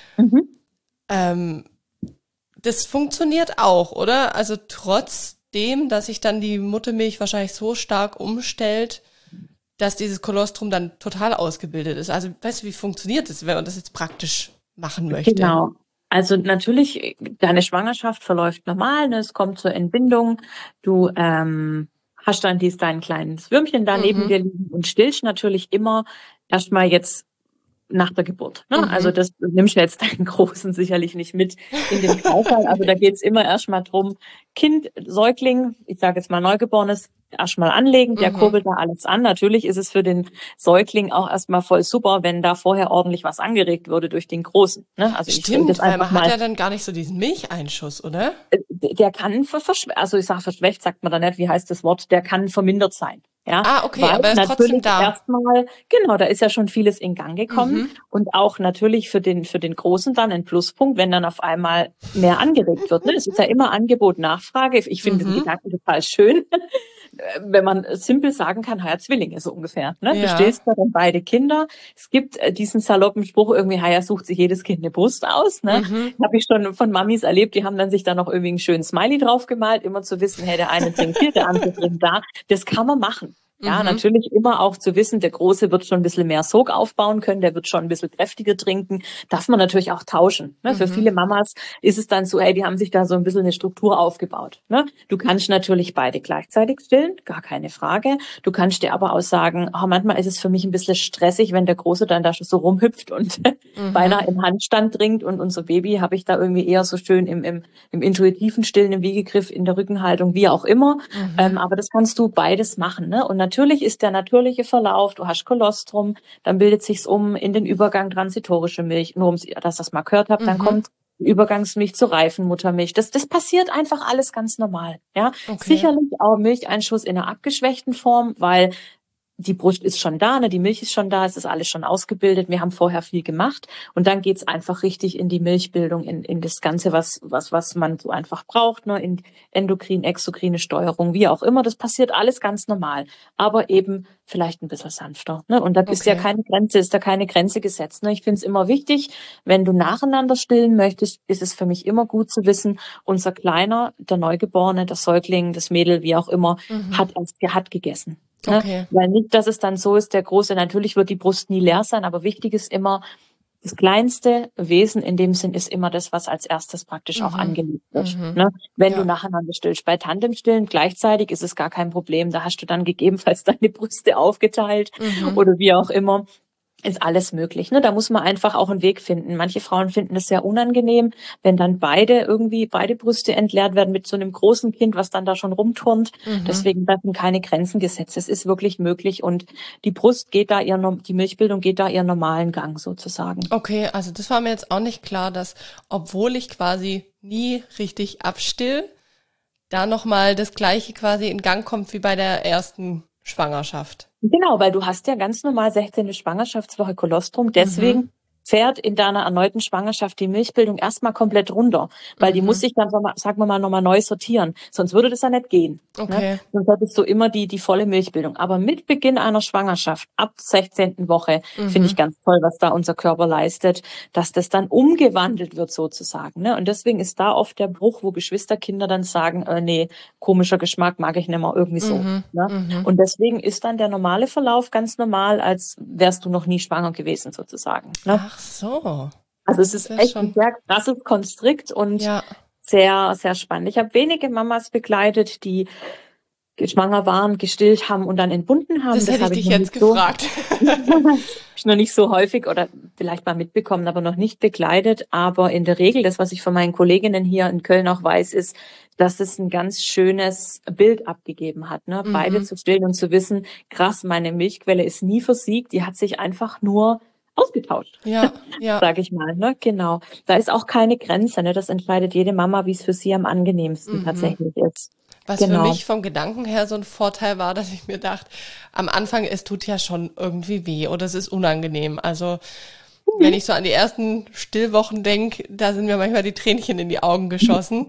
Das funktioniert auch, oder? Also trotzdem, dass sich dann die Muttermilch wahrscheinlich so stark umstellt, dass dieses Kolostrum dann total ausgebildet ist. Also weißt du, wie funktioniert das, wenn man das jetzt praktisch machen möchte? Genau. Also natürlich, deine Schwangerschaft verläuft normal, ne? Es kommt zur Entbindung. Du hast dann dein kleines Würmchen da neben dir liegen und stillst natürlich immer erstmal jetzt nach der Geburt. Ne? Also das nimmst du jetzt deinen Großen sicherlich nicht mit in den Kreißsaal. Also da geht's immer erstmal drum, Kind, Säugling, ich sage jetzt mal Neugeborenes, erstmal anlegen, der kurbelt da alles an. Natürlich ist es für den Säugling auch erstmal voll super, wenn da vorher ordentlich was angeregt wurde durch den Großen. Ne? Also stimmt, weil man hat ja dann gar nicht so diesen Milcheinschuss, oder? Der kann also ich sage verschwächt, sagt man da nicht, wie heißt das Wort, der kann vermindert sein. Ja, okay, aber er ist trotzdem da. Erstmal, genau, da ist ja schon vieles in Gang gekommen und auch natürlich für den Großen dann ein Pluspunkt, wenn dann auf einmal mehr angeregt wird. Ne? Es ist ja immer Angebot, Nachfrage. Ich finde den Gedanken total schön, wenn man simpel sagen kann, Zwillinge so ungefähr. Ne? Du stillst da dann beide Kinder. Es gibt diesen saloppen Spruch irgendwie, sucht sich jedes Kind eine Brust aus. Ne? Habe ich schon von Mamis erlebt, die haben dann sich da noch irgendwie einen schönen Smiley drauf gemalt, immer zu wissen, der eine trinkt hier, der andere trinkt da. Das kann man machen. Ja, natürlich immer auch zu wissen, der Große wird schon ein bisschen mehr Sog aufbauen können, der wird schon ein bisschen kräftiger trinken. Darf man natürlich auch tauschen. Ne? Für viele Mamas ist es dann so, die haben sich da so ein bisschen eine Struktur aufgebaut. Ne? Du kannst natürlich beide gleichzeitig stillen, gar keine Frage. Du kannst dir aber auch sagen, manchmal ist es für mich ein bisschen stressig, wenn der Große dann da schon so rumhüpft und beinahe im Handstand trinkt und unser Baby habe ich da irgendwie eher so schön im intuitiven Stillen, im Wiegegriff, in der Rückenhaltung, wie auch immer. Aber das kannst du beides machen. Ne? Und natürlich ist der natürliche Verlauf, du hast Kolostrum, dann bildet sich's um in den Übergang transitorische Milch, nur dass ihr das mal gehört habt, dann kommt die Übergangsmilch zur reifen Muttermilch. Das passiert einfach alles ganz normal. Ja, sicherlich auch Milcheinschuss in einer abgeschwächten Form, weil die Brust ist schon da, ne, die Milch ist schon da, es ist alles schon ausgebildet, wir haben vorher viel gemacht und dann geht's einfach richtig in die Milchbildung, in das Ganze, was man so einfach braucht, ne, in endokrin, exokrine Steuerung, wie auch immer, das passiert alles ganz normal, aber eben vielleicht ein bisschen sanfter, ne, und da ist ja keine Grenze, ist da keine Grenze gesetzt, ne, ich finde es immer wichtig, wenn du nacheinander stillen möchtest, ist es für mich immer gut zu wissen, unser Kleiner, der Neugeborene, der Säugling, das Mädel, wie auch immer, hat gegessen. Ne? Okay. Weil nicht, dass es dann so ist, der Große, natürlich wird die Brust nie leer sein, aber wichtig ist immer, das kleinste Wesen in dem Sinn ist immer das, was als erstes praktisch auch angelegt wird. Ne? Wenn du nacheinander stillst. Bei Tandemstillen gleichzeitig ist es gar kein Problem. Da hast du dann gegebenenfalls deine Brüste aufgeteilt oder wie auch immer. Ist alles möglich. Ne? Da muss man einfach auch einen Weg finden. Manche Frauen finden es sehr unangenehm, wenn dann beide Brüste entleert werden mit so einem großen Kind, was dann da schon rumturnt. Deswegen werden keine Grenzen gesetzt. Es ist wirklich möglich und die die Milchbildung geht da ihren normalen Gang sozusagen. Okay, also das war mir jetzt auch nicht klar, dass, obwohl ich quasi nie richtig abstill, da nochmal das Gleiche quasi in Gang kommt wie bei der ersten Schwangerschaft. Genau, weil du hast ja ganz normal 16. Schwangerschaftswoche Kolostrum, deswegen fährt in deiner erneuten Schwangerschaft die Milchbildung erstmal komplett runter, weil die muss sich dann, sagen wir mal, nochmal neu sortieren. Sonst würde das ja nicht gehen. Okay. Ne? Sonst hättest du immer die volle Milchbildung. Aber mit Beginn einer Schwangerschaft, ab 16. Woche, finde ich ganz toll, was da unser Körper leistet, dass das dann umgewandelt wird sozusagen. Ne? Und deswegen ist da oft der Bruch, wo Geschwisterkinder dann sagen, nee, komischer Geschmack mag ich nicht mehr, irgendwie so. Ne? Und deswegen ist dann der normale Verlauf ganz normal, als wärst du noch nie schwanger gewesen sozusagen. Ne? Ach so. Also es ist echt ein sehr krasses Konstrukt und sehr, sehr spannend. Ich habe wenige Mamas begleitet, die schwanger waren, gestillt haben und dann entbunden haben. Das hätte ich dich jetzt gefragt. Habe ich noch nicht so häufig oder vielleicht mal mitbekommen, aber noch nicht begleitet. Aber in der Regel, das, was ich von meinen Kolleginnen hier in Köln auch weiß, ist, dass es ein ganz schönes Bild abgegeben hat. Ne? Beide zu stillen und zu wissen, krass, meine Milchquelle ist nie versiegt, die hat sich einfach nur ausgetauscht. Ja. Sag ich mal, ne? Genau. Da ist auch keine Grenze, ne? Das entscheidet jede Mama, wie es für sie am angenehmsten tatsächlich ist. Was für mich vom Gedanken her so ein Vorteil war, dass ich mir dachte, am Anfang, es tut ja schon irgendwie weh oder es ist unangenehm. Also wenn ich so an die ersten Stillwochen denke, da sind mir manchmal die Tränchen in die Augen geschossen.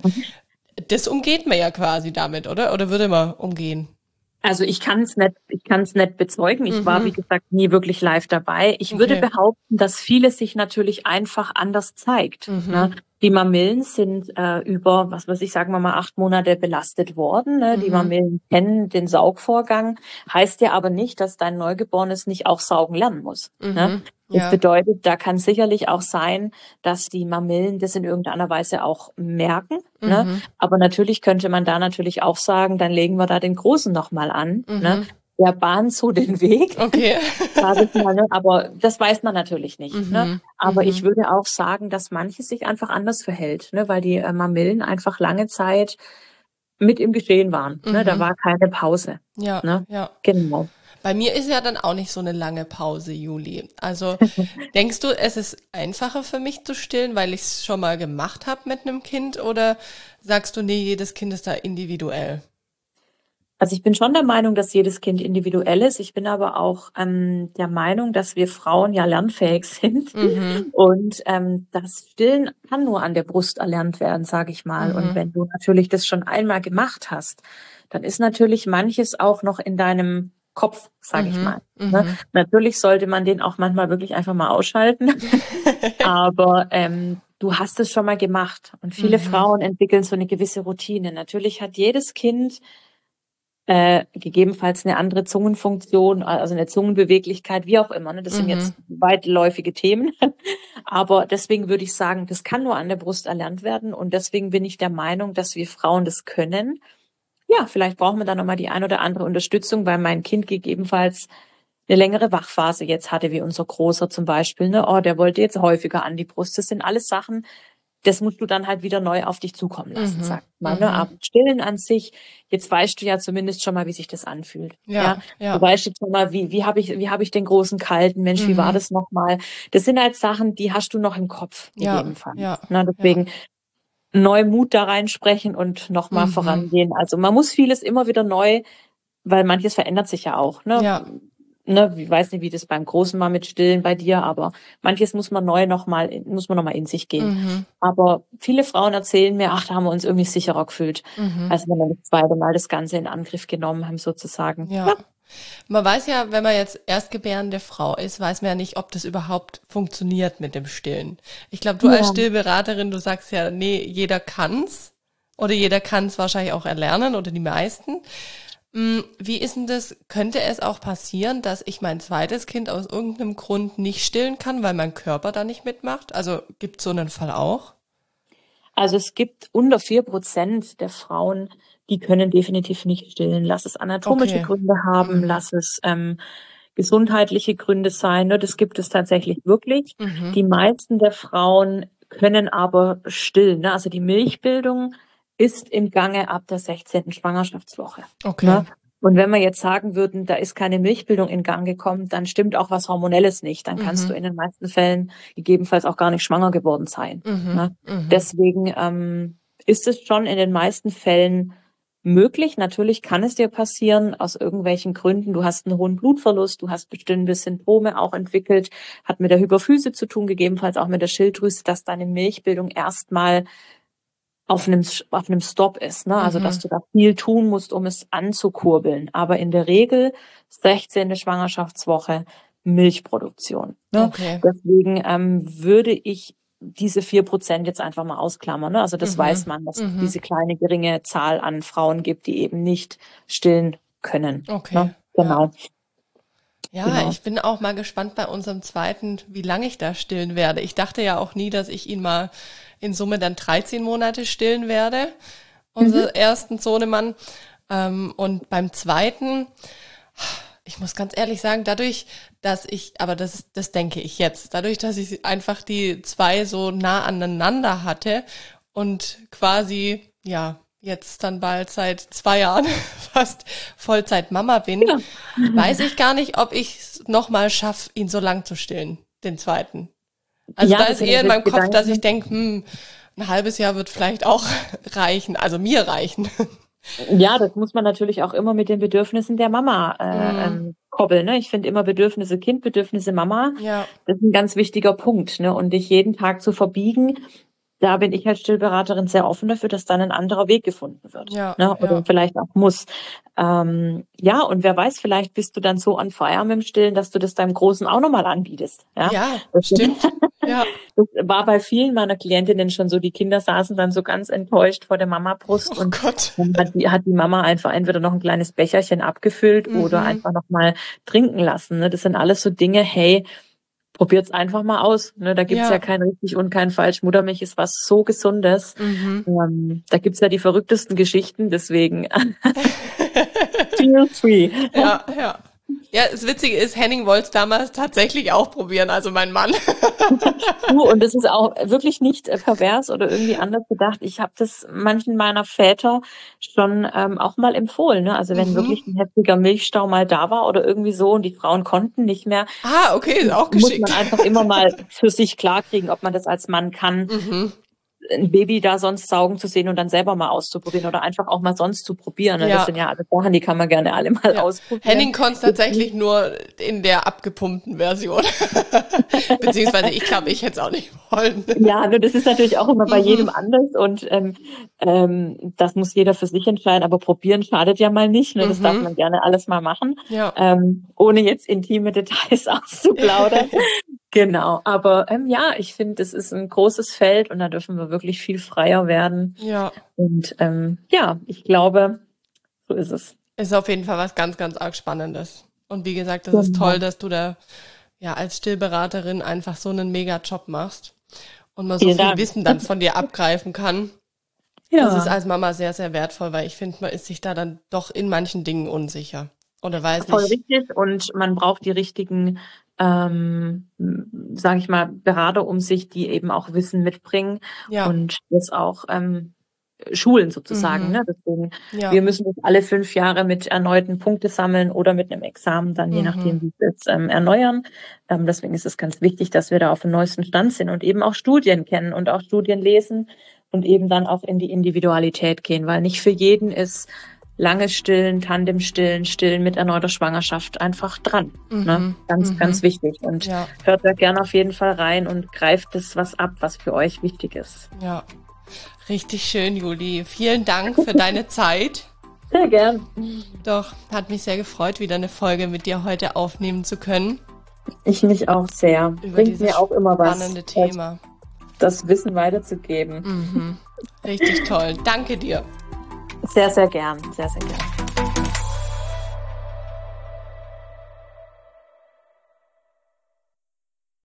Das umgeht man ja quasi damit, oder? Oder würde man umgehen? Also ich kann es nicht bezeugen. Ich war, wie gesagt, nie wirklich live dabei. Ich würde behaupten, dass vieles sich natürlich einfach anders zeigt. Ne? Die Mamillen sind über, sagen wir mal, 8 Monate belastet worden. Ne? Die Mamillen kennen den Saugvorgang. Heißt ja aber nicht, dass dein Neugeborenes nicht auch saugen lernen muss. Ne? Das bedeutet, da kann sicherlich auch sein, dass die Mamillen das in irgendeiner Weise auch merken. Ne? Aber natürlich könnte man da natürlich auch sagen, dann legen wir da den Großen nochmal an. Ne? Der bahnt so den Weg. Okay. Aber das weiß man natürlich nicht. Ne? Aber ich würde auch sagen, dass manches sich einfach anders verhält, ne? Weil die Mamillen einfach lange Zeit mit im Geschehen waren. Ne? Da war keine Pause. Ne? Genau. Bei mir ist ja dann auch nicht so eine lange Pause, Juli. Also denkst du, es ist einfacher für mich zu stillen, weil ich es schon mal gemacht habe mit einem Kind? Oder sagst du, nee, jedes Kind ist da individuell? Also ich bin schon der Meinung, dass jedes Kind individuell ist. Ich bin aber auch der Meinung, dass wir Frauen ja lernfähig sind. Und das Stillen kann nur an der Brust erlernt werden, sage ich mal. Und wenn du natürlich das schon einmal gemacht hast, dann ist natürlich manches auch noch in deinem Kopf, sage ich mal. Ne? Natürlich sollte man den auch manchmal wirklich einfach mal ausschalten. Aber du hast es schon mal gemacht. Und viele Frauen entwickeln so eine gewisse Routine. Natürlich hat jedes Kind gegebenenfalls eine andere Zungenfunktion, also eine Zungenbeweglichkeit, wie auch immer. Ne? Das sind jetzt weitläufige Themen. Aber deswegen würde ich sagen, das kann nur an der Brust erlernt werden. Und deswegen bin ich der Meinung, dass wir Frauen das können. Ja, vielleicht brauchen wir da nochmal die ein oder andere Unterstützung, weil mein Kind gegebenenfalls eine längere Wachphase jetzt hatte, wie unser Großer zum Beispiel. Ne? Oh, der wollte jetzt häufiger an die Brust. Das sind alles Sachen, das musst du dann halt wieder neu auf dich zukommen lassen, sag ich mal. Ne? Aber Stillen an sich, jetzt weißt du ja zumindest schon mal, wie sich das anfühlt. Ja. Du weißt jetzt schon mal, wie habe ich den großen kalten Mensch, wie war das nochmal? Das sind halt Sachen, die hast du noch im Kopf, gegebenenfalls. Na, deswegen neu Mut da reinsprechen und nochmal vorangehen. Also man muss vieles immer wieder neu, weil manches verändert sich ja auch. Ne? ne, ich weiß nicht, wie das beim Großen war mit Stillen bei dir, aber manches muss man noch mal in sich gehen. Mhm. Aber viele Frauen erzählen mir, ach, da haben wir uns irgendwie sicherer gefühlt, Mhm. als wenn wir das zweite Mal das Ganze in Angriff genommen haben, sozusagen. Ja. Man weiß ja, wenn man jetzt erstgebärende Frau ist, weiß man ja nicht, ob das überhaupt funktioniert mit dem Stillen. Ich glaube, du als Ja. Stillberaterin, du sagst ja, nee, jeder kann's. Oder jeder kann es wahrscheinlich auch erlernen oder die meisten. Wie ist denn das? Könnte es auch passieren, dass ich mein zweites Kind aus irgendeinem Grund nicht stillen kann, weil mein Körper da nicht mitmacht? Also gibt es so einen Fall auch? Also es gibt unter 4% der Frauen, die können definitiv nicht stillen. Lass es anatomische Okay. Gründe haben, lass es gesundheitliche Gründe sein. Ne? Das gibt es tatsächlich wirklich. Mhm. Die meisten der Frauen können aber stillen. Ne? Also die Milchbildung ist im Gange ab der 16. Schwangerschaftswoche. Okay. Ne? Und wenn wir jetzt sagen würden, da ist keine Milchbildung in Gang gekommen, dann stimmt auch was Hormonelles nicht. Dann kannst du in den meisten Fällen gegebenenfalls auch gar nicht schwanger geworden sein. Ne? Deswegen ist es schon in den meisten Fällen möglich. Natürlich kann es dir passieren, aus irgendwelchen Gründen. Du hast einen hohen Blutverlust, du hast bestimmte Symptome auch entwickelt, hat mit der Hypophyse zu tun, gegebenenfalls auch mit der Schilddrüse, dass deine Milchbildung erstmal auf einem Stop ist, ne? Also, dass du da viel tun musst, um es anzukurbeln. Aber in der Regel 16. Schwangerschaftswoche Milchproduktion, ne? Okay. Deswegen würde ich diese 4% jetzt einfach mal ausklammern, ne? Also, das weiß man, dass es diese kleine geringe Zahl an Frauen gibt, die eben nicht stillen können, Okay. ne? Genau. Ja, Genau. ich bin auch mal gespannt bei unserem zweiten, wie lange ich da stillen werde. Ich dachte ja auch nie, dass ich ihn mal in Summe dann 13 Monate stillen werde, unseren ersten Sohnemann. Und beim zweiten, ich muss ganz ehrlich sagen, dadurch, dass ich, aber das denke ich jetzt, dadurch, dass ich einfach die zwei so nah aneinander hatte und quasi, ja, jetzt dann bald seit 2 Jahren fast Vollzeit Mama bin, Ja. weiß ich gar nicht, ob ich es nochmal schaffe, ihn so lang zu stillen, den zweiten. Also Ja, da das ist sind eher in meinem natürlich Kopf, dass ich Gedanken. denke, ein halbes Jahr wird vielleicht auch reichen, also mir reichen. Ja, das muss man natürlich auch immer mit den Bedürfnissen der Mama koppeln. Ne? Ich finde immer Bedürfnisse Kind, Bedürfnisse Mama, Ja, das ist ein ganz wichtiger Punkt. Ne? Und dich jeden Tag zu verbiegen, da bin ich als Stillberaterin sehr offen dafür, dass dann ein anderer Weg gefunden wird. ja, Ne? Oder ja. vielleicht auch muss. Ja, und wer weiß, vielleicht bist du dann so on fire mit dem Stillen, dass du das deinem Großen auch nochmal anbietest. Ja, Ja, das, stimmt. Ja. das war bei vielen meiner Klientinnen schon so. Die Kinder saßen dann so ganz enttäuscht vor der Mama-Brust Oh und Gott. dann hat die Mama einfach entweder noch ein kleines Becherchen abgefüllt oder einfach noch mal trinken lassen. Ne? Das sind alles so Dinge, hey, probiert's einfach mal aus. Ne? Da gibt's ja Ja. kein richtig und kein falsch. Muttermilch ist was so Gesundes. Da gibt's ja die verrücktesten Geschichten, deswegen feel free. Ja, ja. Ja, das Witzige ist, Henning wollte es damals tatsächlich auch probieren, also mein Mann. Du, und das ist auch wirklich nicht pervers oder irgendwie anders gedacht. Ich habe das manchen meiner Väter schon auch mal empfohlen. Ne? Also wenn wirklich ein heftiger Milchstau mal da war oder irgendwie so und die Frauen konnten nicht mehr, Ah, okay, ist auch muss geschickt. man einfach immer mal für sich klarkriegen, ob man das als Mann kann, ein Baby da sonst saugen zu sehen und dann selber mal auszuprobieren oder einfach auch mal sonst zu probieren. Ne? Ja. Das sind ja alle Sachen, die kann man gerne alle mal Ja. ausprobieren. Henning konnte es tatsächlich nur in der abgepumpten Version. Beziehungsweise ich glaube, ich hätte es auch nicht wollen. Ja, nur das ist natürlich auch immer bei jedem anders und das muss jeder für sich entscheiden, aber probieren schadet ja mal nicht, ne? Das darf man gerne alles mal machen, Ja. Ohne jetzt intime Details auszuplaudern. Genau, aber ja, ich finde, das ist ein großes Feld und da dürfen wir wirklich viel freier werden. Ja. Und ja, ich glaube, so ist es. Ist auf jeden Fall was ganz, ganz arg Spannendes. Und wie gesagt, das ist toll, dass du da ja als Stillberaterin einfach so einen mega Job machst und man so Vielen viel Dank. Wissen dann von dir abgreifen kann. Ja. Das ist als Mama sehr, sehr wertvoll, weil ich finde, man ist sich da dann doch in manchen Dingen unsicher oder weiß Voll nicht. richtig und man braucht die richtigen, sage ich mal, Berater um sich, die eben auch Wissen mitbringen Ja. und das auch schulen sozusagen. Ne? Deswegen, wir müssen das alle 5 Jahre mit erneuten Punkte sammeln oder mit einem Examen dann, je nachdem, wie wir es erneuern. Deswegen ist es ganz wichtig, dass wir da auf dem neuesten Stand sind und eben auch Studien kennen und auch Studien lesen und eben dann auch in die Individualität gehen, weil nicht für jeden ist lange Stillen, Tandem-Stillen, Stillen mit erneuter Schwangerschaft einfach dran. Ne? Ganz wichtig. Und hört da gerne auf jeden Fall rein und greift das was ab, was für euch wichtig ist. Ja, richtig schön, Juli. Vielen Dank für deine Zeit. Sehr gern. Doch, hat mich sehr gefreut, wieder eine Folge mit dir heute aufnehmen zu können. Ich mich auch sehr. Bringt mir auch immer was. Spannende Thema. Das Wissen weiterzugeben. Richtig toll. Danke dir. Sehr, sehr gern. Sehr, sehr gern.